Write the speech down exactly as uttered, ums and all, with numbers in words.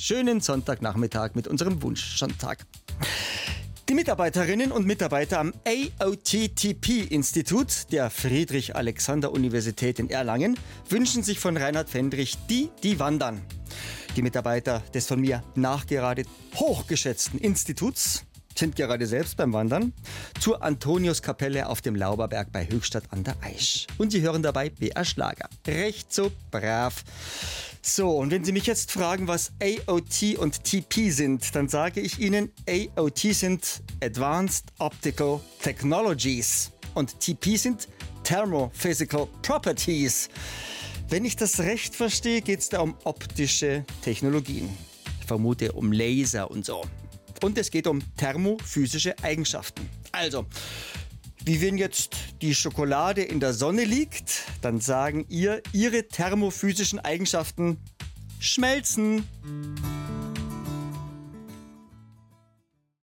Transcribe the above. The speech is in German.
schönen Sonntagnachmittag mit unserem Wunschsonntag. Die Mitarbeiterinnen und Mitarbeiter am A O T T P-Institut der Friedrich-Alexander-Universität in Erlangen wünschen sich von Reinhard Fendrich die, die wandern. Die Mitarbeiter des von mir nachgerade hochgeschätzten Instituts sind gerade selbst beim Wandern zur Antoniuskapelle auf dem Lauberberg bei Höchstadt an der Aisch. Und Sie hören dabei B R Schlager. Recht so brav. So, und wenn Sie mich jetzt fragen, was A O T und T P sind, dann sage ich Ihnen, A O T sind Advanced Optical Technologies und T P sind Thermophysical Properties. Wenn ich das recht verstehe, geht es da um optische Technologien. Ich vermute um Laser und so. Und es geht um thermophysische Eigenschaften. Also, wie wenn jetzt die Schokolade in der Sonne liegt, dann sagen ihr, ihre thermophysischen Eigenschaften schmelzen.